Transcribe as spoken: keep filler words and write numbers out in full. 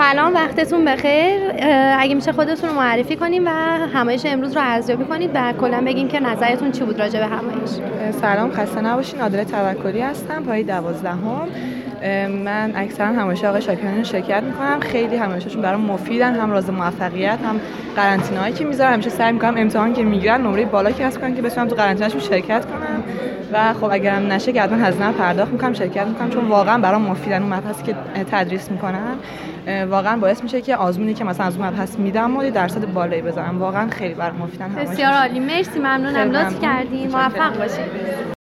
سلام، وقتتون بخیر. اگه میشه خودتون رو معرفی کنیم و همایش امروز رو ارزیابی کنید و کلا بگین که نظرتون چی بود راجع به همایش. سلام، خسته نباشین. عادل توکلی هستم، پای دوازدهم. من اکثرا همایش آقای شاکرانی رو شرکت میکنم. خیلی همایششون برام مفیدن، هم راز موفقیت، هم قرنطینه‌ای که میذارن. همیشه سعی میکنم امتحان که میگیرن نمره بالا کسب کنم که بتونم تو قرنطینه‌شون شرکت کنم و خب اگرم نشه که حتما هزینه پرداخت میکنم، شرکت میکنم، چون واقعا برام مفیدن. اون مبحثی که تدریس میکنن واقعا باعث میشه که آزمونی که مثلا از اون مبحث میدم و درصد بالایی بزنم. واقعا خیلی برام مفیدن. بسیار عالی، مرسی، ممنونم، لطف کردین، موفق باشید.